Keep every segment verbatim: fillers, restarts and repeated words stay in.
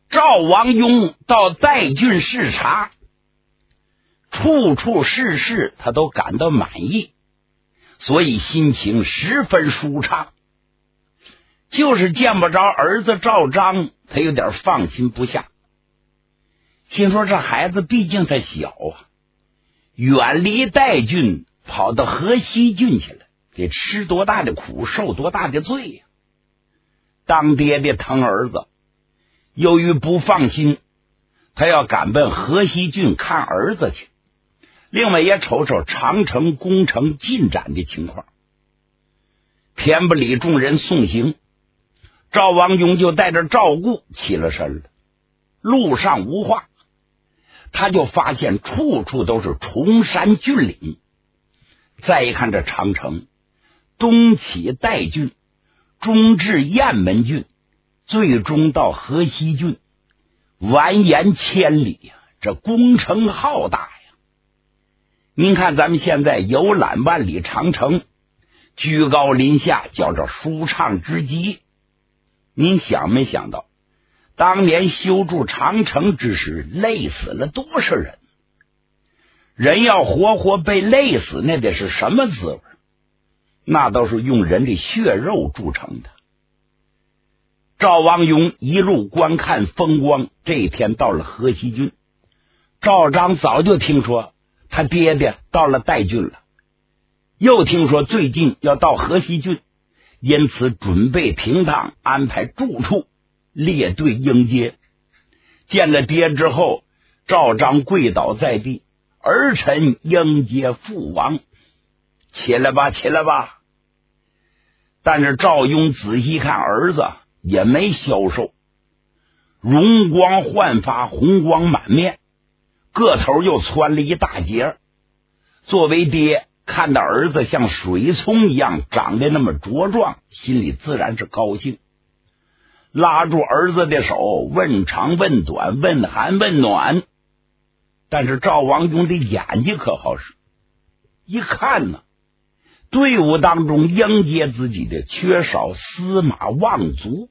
赵王雍到代郡视察，处处事事他都感到满意，所以心情十分舒畅。就是见不着儿子赵章，他有点放心不下，心说这孩子毕竟他小啊，远离代郡跑到河西郡去了，得吃多大的苦，受多大的罪呀、啊！当爹爹疼儿子，由于不放心，他要赶奔河西郡看儿子去，另外也瞅瞅长城工程进展的情况。田不里众人送行，赵王雍就带着赵固起了身了。路上无话，他就发现处处都是崇山峻岭。再一看这长城，东起代郡，中至雁门郡，最终到河西郡，蜿蜒千里呀、啊，这工程浩大呀！您看咱们现在游览万里长城，居高临下，叫着舒畅之极。您想没想到，当年修筑长城之时，累死了多少人？人要活活被累死，那得是什么滋味？那都是用人的血肉铸成的。赵王雍一路观看风光，这一天到了河西郡。赵章早就听说他爹爹到了代郡了，又听说最近要到河西郡，因此准备停当，安排住处，列队迎接。见了爹之后，赵章跪倒在地，儿臣迎接父王，起来吧，起来吧。但是赵雍仔细看儿子也没消瘦，容光焕发，红光满面，个头又蹿了一大截。作为爹，看到儿子像水葱一样长得那么茁壮，心里自然是高兴，拉住儿子的手，问长问短，问寒问暖。但是赵王雍的眼睛可好使，一看呢，队伍当中迎接自己的缺少司马望族。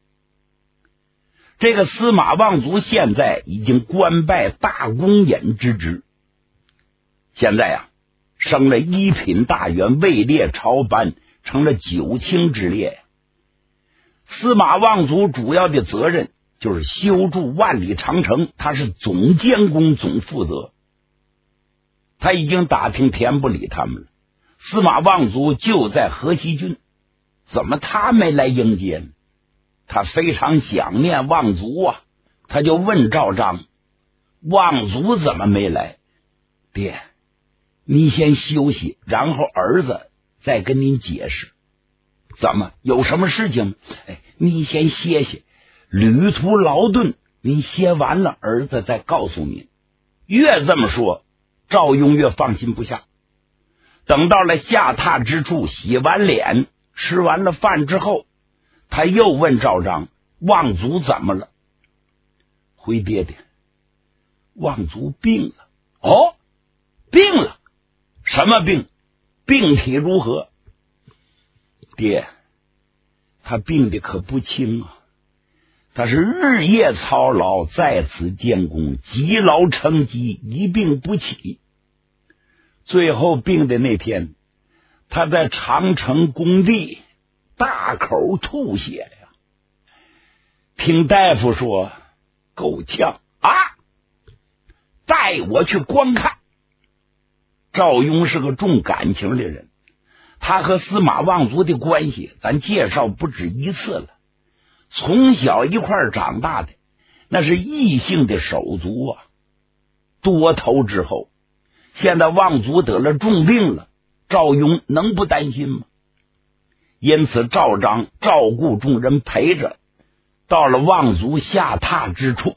这个司马望族现在已经官拜大公尹之职，现在啊升了一品大员，位列朝班，成了九卿之列。司马望族主要的责任就是修筑万里长城，他是总监工总负责。他已经打听田不理他们了，司马望族就在河西郡，怎么他没来迎接呢？他非常想念望族啊，他就问赵章，望族怎么没来？爹，你先休息，然后儿子再跟您解释。怎么，有什么事情？哎，你先歇歇，旅途劳顿，您歇完了，儿子再告诉您。越这么说，赵雍越放心不下。等到了下榻之处，洗完脸，吃完了饭之后，他又问赵章，望族怎么了？回爹爹，望族病了。哦，病了？什么病？病体如何？爹，他病的可不轻啊，他是日夜操劳，在此监工，积劳成疾，一病不起。最后病的那天，他在长城工地大口吐血呀！听大夫说够呛啊，带我去观看。赵雍是个重感情的人，他和司马望族的关系咱介绍不止一次了，从小一块长大的，那是异姓的手足啊。多头之后，现在望族得了重病了，赵雍能不担心吗？因此赵章照顾众人陪着，到了望族下榻之处。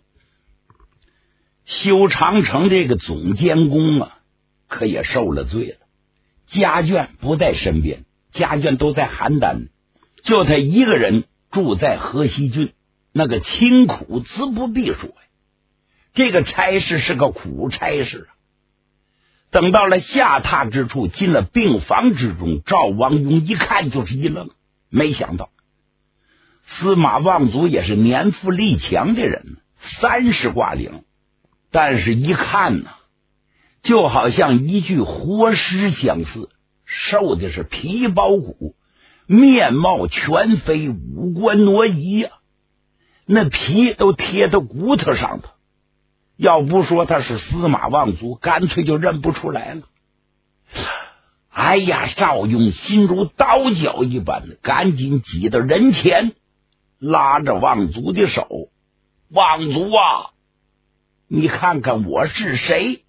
修长城这个总监工啊，可也受了罪了，家眷不在身边，家眷都在邯郸，就他一个人住在河西郡，那个清苦自不必说呀。这个差事是个苦差事啊。等到了下榻之处，进了病房之中，赵王雍一看就是一愣，没想到司马望族也是年富力强的人， 三十挂领，但是一看呢，就好像一具活尸相似，瘦的是皮包骨，面貌全非，五官挪移呀、啊，那皮都贴到骨头上头。要不说他是司马望族，干脆就认不出来了。哎呀，赵雍心如刀绞一般的，赶紧挤到人前，拉着望族的手：“望族啊，你看看我是谁？”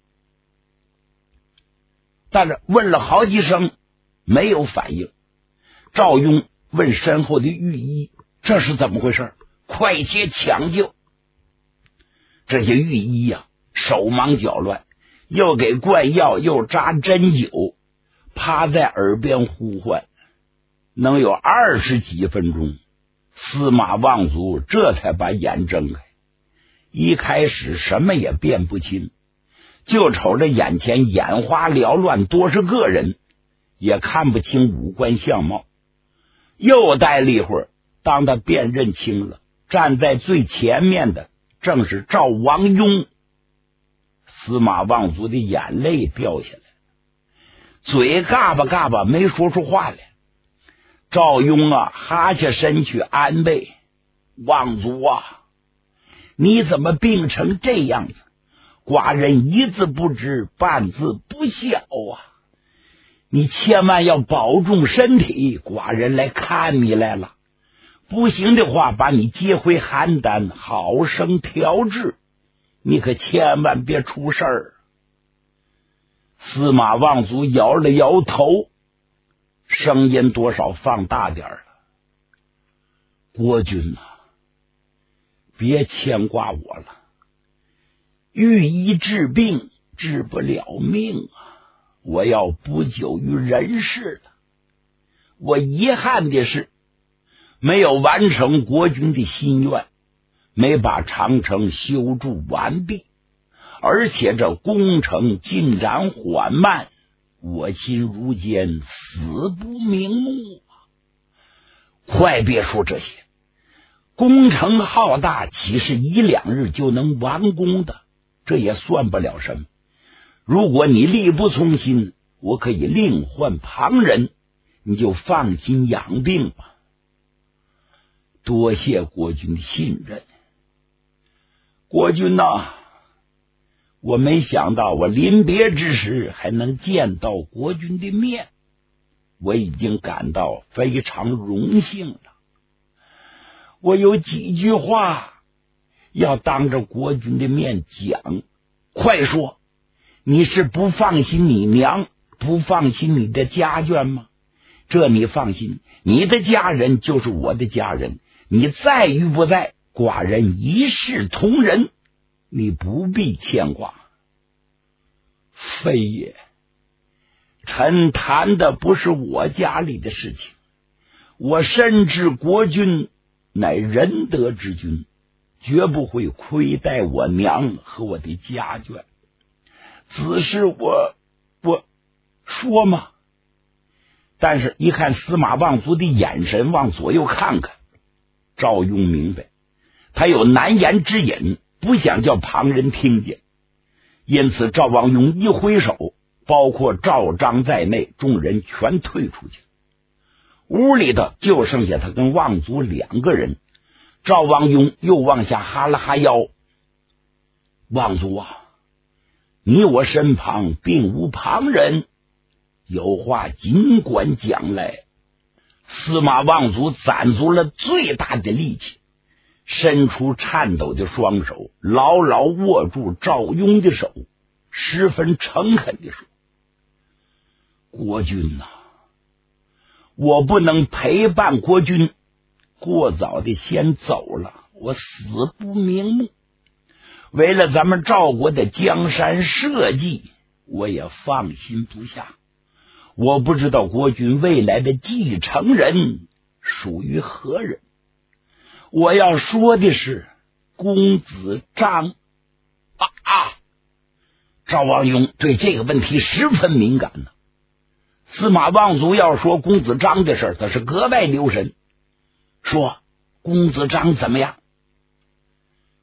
但是问了好几声，没有反应。赵雍问身后的御医：“这是怎么回事？快些抢救！”这些御医呀、啊，手忙脚乱，又给灌药，又扎针灸，趴在耳边呼唤，能有二十几分钟。司马望族这才把眼睁开，一开始什么也辨不清，就瞅着眼前眼花缭乱多少个人，也看不清五官相貌。又待了一会儿，当他辨认清了，站在最前面的正是赵王雍。司马望族的眼泪掉下来，嘴嘎巴嘎巴没说出话来。赵雍啊，哈下身去安慰：“望族啊，你怎么病成这样子？寡人一字不知，半字不晓啊！你千万要保重身体，寡人来看你来了。不行的话，把你接回邯郸，好生调治。你可千万别出事儿。”司马望族摇了摇头，声音多少放大点了：“国君啊，别牵挂我了。御医治病治不了命啊，我要不久于人世了。我遗憾的是，没有完成国君的心愿，没把长城修筑完毕，而且这工程进展缓慢，我心如坚，死不瞑目啊！快别说这些，工程浩大，岂是一两日就能完工的？这也算不了什么。如果你力不从心，我可以另换旁人，你就放心养病吧。多谢国君的信任。国君呐、啊，我没想到我临别之时还能见到国君的面，我已经感到非常荣幸了。我有几句话要当着国君的面讲，快说！你是不放心你娘，不放心你的家眷吗？这你放心，你的家人就是我的家人，你在与不在，寡人一视同仁，你不必牵挂。非也，臣谈的不是我家里的事情，我深知国君乃仁德之君，绝不会亏待我娘和我的家眷。只是我我说嘛，但是一看司马望族的眼神往左右看看，赵雍明白他有难言之隐，不想叫旁人听见，因此赵王雍一挥手，包括赵章在内众人全退出去，屋里头就剩下他跟望族两个人。赵王雍又往下哈了哈腰：“望族啊，你我身旁并无旁人，有话尽管讲来。”司马望族攒足了最大的力气，伸出颤抖的双手，牢牢握住赵雍的手，十分诚恳地说：“国君啊，我不能陪伴国君，过早的先走了，我死不瞑目。为了咱们赵国的江山社稷，我也放心不下。我不知道国君未来的继承人属于何人。我要说的是公子章啊啊！”赵王雍对这个问题十分敏感呢。司马望族要说公子章的事，他是格外留神。说公子章怎么样？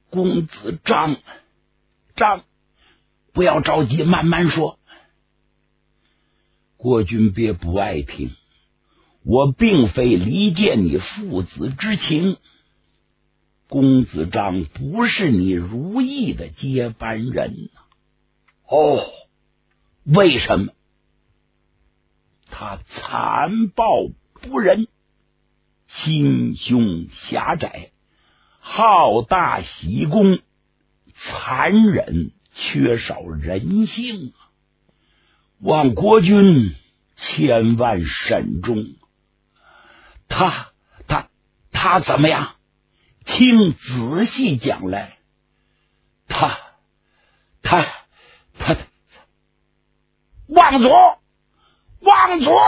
公子张张，不要着急，慢慢说。国君别不爱听，我并非离间你父子之情，公子张不是你如意的接班人。哦，为什么？他残暴不仁，心胸狭窄，好大喜功，残忍，缺少人性。望国君千万慎重。他他他怎么样？听仔细讲来。他他他望族望族。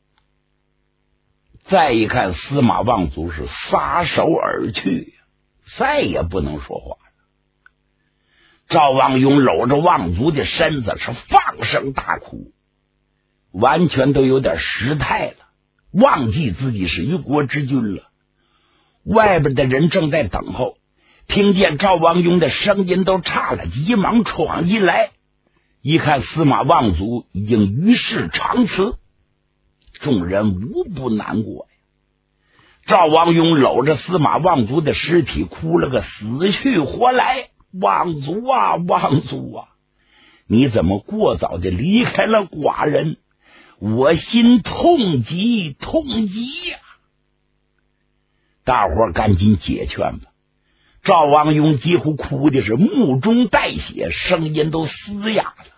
再一看，司马望族是撒手而去，再也不能说话了。赵望勇搂着望族的身子是放声大哭，完全都有点失态了，忘记自己是一国之君了。外边的人正在等候，听见赵望勇的声音都差了，急忙闯进来，一看司马望族已经于世长辞，众人无不难过呀。赵望勇搂着司马望族的尸体哭了个死去活来。望族啊望族啊，你怎么过早的离开了寡人，我心痛极痛极呀、啊！大伙赶紧解劝吧。赵望勇几乎哭的是目中带血，声音都嘶哑了。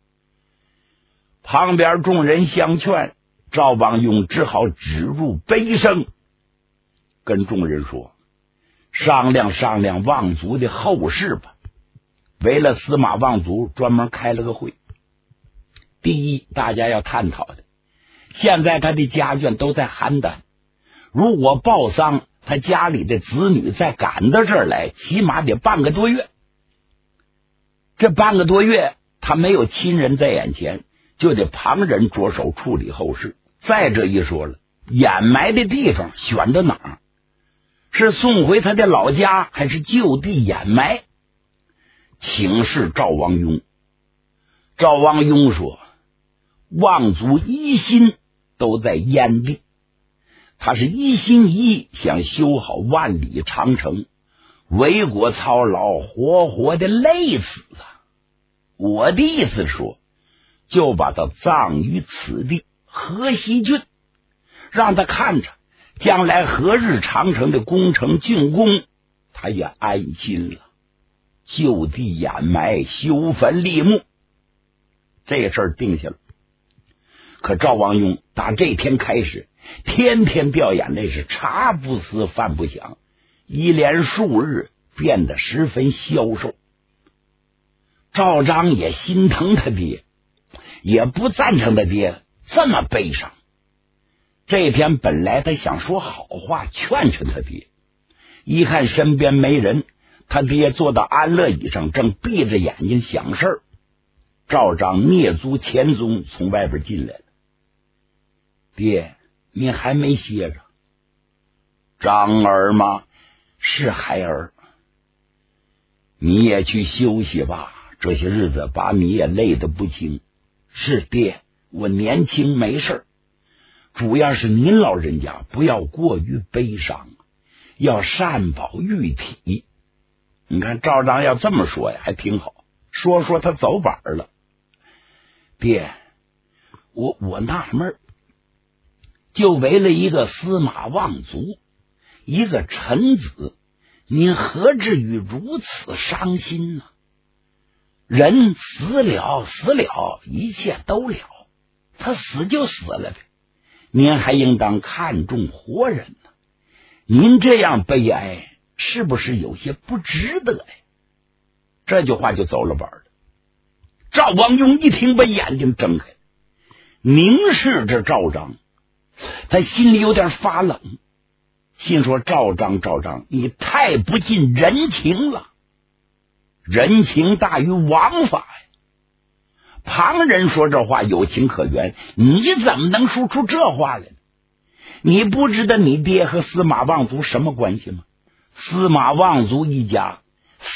旁边众人相劝，赵望勇只好止住悲声，跟众人说：商量商量望族的后事吧。为了司马望族专门开了个会。第一，大家要探讨的，现在他的家眷都在邯郸，如果报丧，他家里的子女再赶到这儿来，起码得半个多月。这半个多月他没有亲人在眼前，就得旁人着手处理后事。再者一说了，掩埋的地方选到哪儿？是送回他的老家，还是就地掩埋？请示赵望雍。赵望雍说：望族一心都在燕地，他是一心一意想修好万里长城，为国操劳，活活的累死了。我的意思是说，就把他葬于此地河西郡，让他看着将来何日长城的工程竣工，他也安心了。就地掩埋，修坟立墓，这事儿定下了。可赵望雍打这天开始，天天掉眼泪，是茶不思饭不想，一连数日变得十分消瘦。赵章也心疼他爹，也不赞成他爹这么悲伤。这天本来他想说好话劝劝他爹，一看身边没人，他爹坐到安乐椅上，正闭着眼睛想事儿。赵章蹑足潜踪从外边进来了。爹，你还没歇着？张儿吗？是孩儿。你也去休息吧，这些日子把你也累得不轻。是爹，我年轻没事，主要是您老人家不要过于悲伤，要善保玉体。你看赵章要这么说呀，还挺好，说说他走板了。爹，我我纳闷，就为了一个司马望族，一个臣子，您何至于如此伤心呢？人死了死了，一切都了，他死就死了呗，您还应当看重活人呢。您这样悲哀，是不是有些不值得呀？这句话就走了板了。赵望雍一听，把眼睛睁开，凝视着赵章，他心里有点发冷，心说：赵章赵章，你太不近人情了，人情大于王法呀。旁人说这话有情可原，你怎么能说出这话来呢？你不知道你爹和司马望族什么关系吗？司马望族一家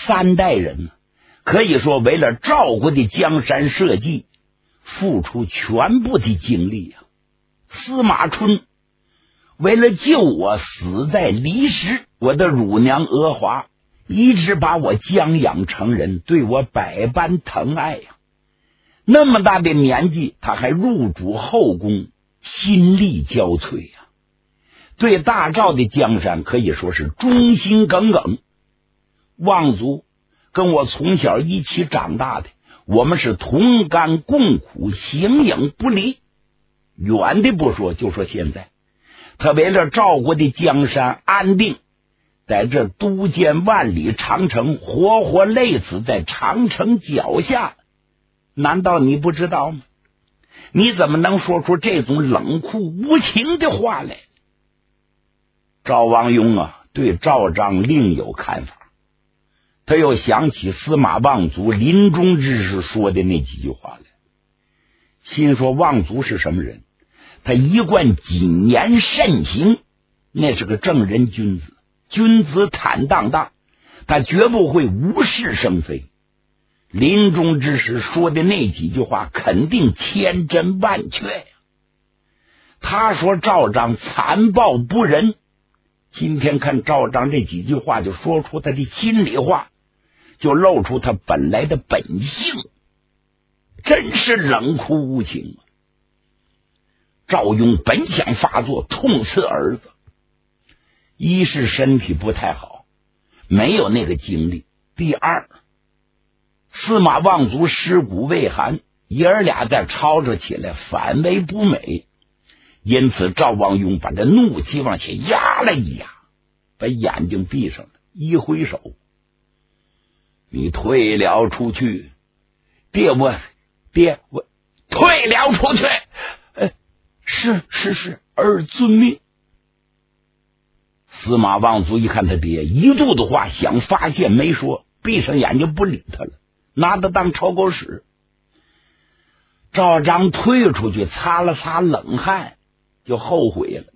三代人可以说为了赵国的江山社稷付出全部的精力啊。司马春为了救我死在离石，我的乳娘娥华一直把我将养成人，对我百般疼爱呀。那么大的年纪，他还入主后宫，心力交瘁呀，对大赵的江山可以说是忠心耿耿。望族跟我从小一起长大的，我们是同甘共苦，形影不离。远的不说，就说现在他为了赵国的江山安定，在这都监万里长城活活累死在长城脚下，难道你不知道吗？你怎么能说出这种冷酷无情的话来？赵王雍啊，对赵章另有看法。他又想起司马望族临终之时说的那几句话来，心说望族是什么人？他一贯谨言慎行，那是个正人君子，君子坦荡荡，他绝不会无事生非。临终之时说的那几句话肯定千真万确呀。他说赵章残暴不仁，今天看赵章这几句话就说出他的心里话，就露出他本来的本性，真是冷酷无情啊。赵雍本想发作痛斥儿子，一是身体不太好，没有那个精力；第二，司马望族尸骨未寒，爷儿俩再吵吵起来反为不美。因此赵王雍把这怒气往前压了一压，把眼睛闭上了，一挥手，你退了出去。爹我爹我退了出去。呃是是是，儿遵命。司马望族一看他爹一肚子话想发泄没说，闭上眼睛不理他了，拿他当臭狗屎。赵章退出去，擦了擦冷汗，就后悔了。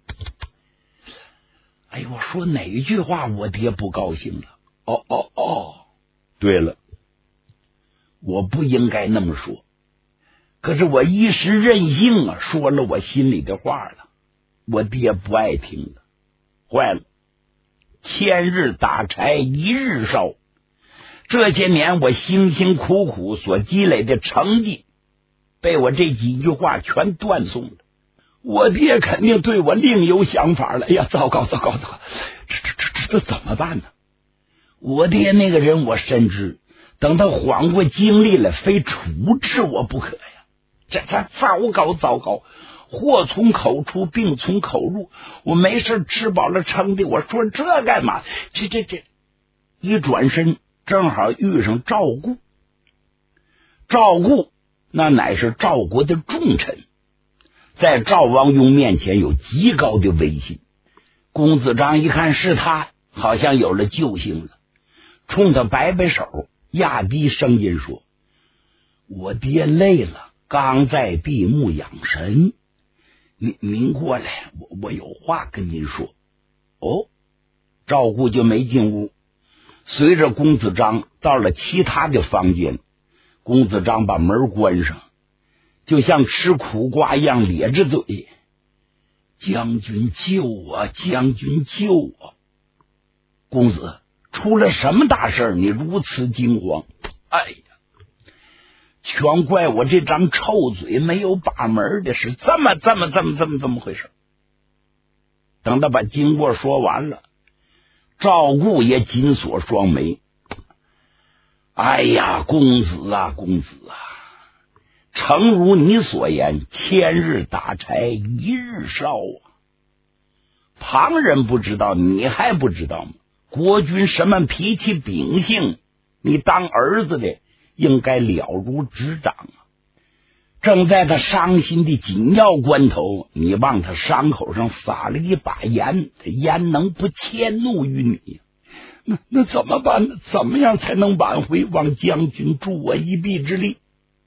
哎呦，我说哪句话我爹不高兴了？哦哦哦，对了，我不应该那么说，可是我一时任性啊，说了我心里的话了，我爹不爱听了，坏了，千日打柴一日烧，这些年我辛辛苦苦所积累的成绩被我这几句话全断送了，我爹肯定对我另有想法了。哎呀，糟糕糟糕糟糕，这这这这这怎么办呢？我爹那个人我深知，等他缓过精力来，非处置我不可呀。这这糟糕糟糕，祸从口出，病从口入。我没事吃饱了撑的，我说这干嘛？这这这，一转身正好遇上赵固。赵固那乃是赵国的重臣，在赵王雍面前有极高的威信。公子章一看是他，好像有了救星了，冲他摆摆手，压低声音说：我爹累了，刚在闭目养神，您您过来，我我有话跟您说。哦，赵固就没进屋，随着公子章到了其他的房间。公子章把门关上，就像吃苦瓜一样咧着嘴：将军救我，将军救我！公子，出了什么大事你如此惊慌？哎呀，全怪我这张臭嘴没有把门的，是这么这么这么这么这么回事。等他把经过说完了，赵固也紧锁双眉。哎呀，公子啊公子啊，诚如你所言，千日打柴一日烧啊。旁人不知道，你还不知道吗？国君什么脾气秉性，你当儿子的应该了如指掌啊。正在他伤心的紧要关头，你往他伤口上撒了一把盐，他焉能不迁怒于你？那那怎么办呢？怎么样才能挽回？望将军助我一臂之力。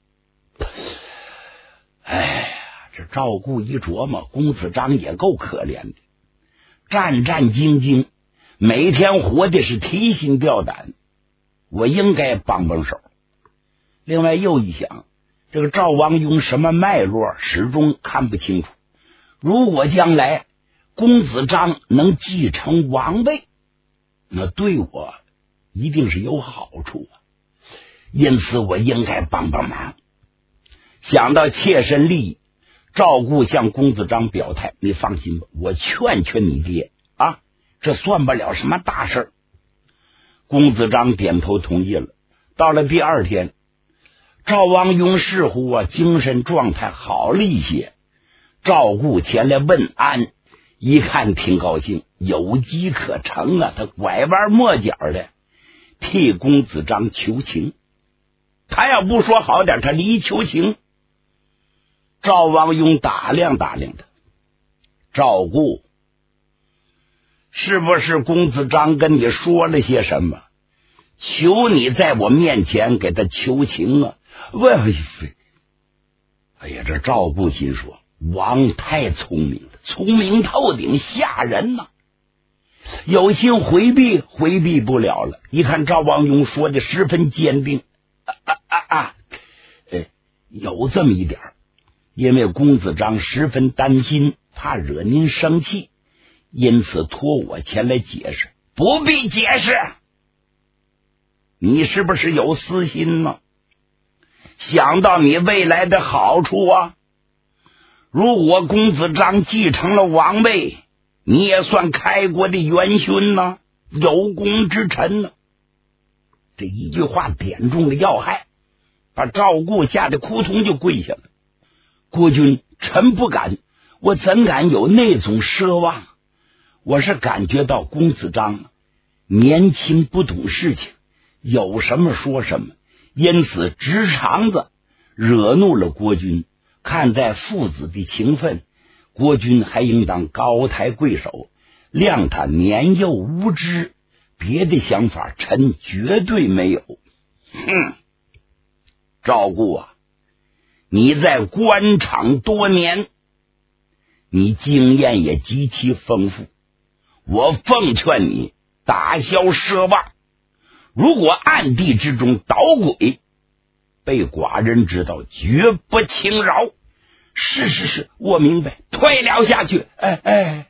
哎，这赵固一琢磨，公子章也够可怜的，战战兢兢，每天活的是提心吊胆。 我应该帮帮手。另外又一想，这个赵王雍什么脉络始终看不清楚，如果将来公子章能继承王位，那对我一定是有好处啊，因此我应该帮帮忙。想到切身利益，赵固向公子章表态，你放心吧，我劝劝你爹啊，这算不了什么大事儿。公子章点头同意了。到了第二天，赵王雍似乎啊精神状态好了一些，赵固前来问安，一看挺高兴，有机可乘啊，他拐弯抹角的替公子章求情。他要不说好点，他离求情。赵王雍打量打量他，赵固，是不是公子章跟你说了些什么，求你在我面前给他求情啊？喂，哎呀，这赵固心说，王太聪明了，聪明透顶，吓人呐、啊！有心回避，回避不了了。一看赵王雍说的十分坚定，啊啊啊啊！呃，有这么一点，因为公子章十分担心，怕惹您生气，因此托我前来解释。不必解释，你是不是有私心呢？想到你未来的好处啊！如果公子章继承了王位，你也算开国的元勋呢，有功之臣呢。这一句话点中了要害，把赵固吓得扑通就跪下了。国君，臣不敢，我怎敢有那种奢望？我是感觉到公子章年轻不懂事情，有什么说什么，因此直肠子惹怒了国君。看在父子的情分，国君还应当高抬贵手，谅他年幼无知，别的想法臣绝对没有。哼，赵固啊，你在官场多年，你经验也极其丰富，我奉劝你打消奢望，如果暗地之中捣鬼，被寡人知道，绝不轻饶。是是是，我明白，退了下去。哎哎，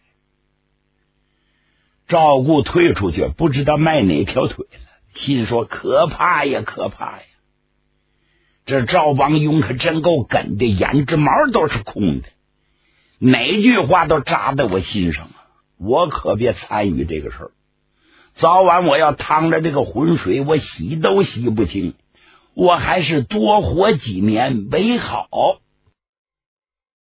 赵固退出去，不知道迈哪条腿了，心说可怕呀，可怕呀！这赵王雍可真够梗的，眼睫毛都是空的，哪句话都扎在我心上啊！我可别参与这个事儿，早晚我要趟着这个浑水，我洗都洗不清，我还是多活几年为好。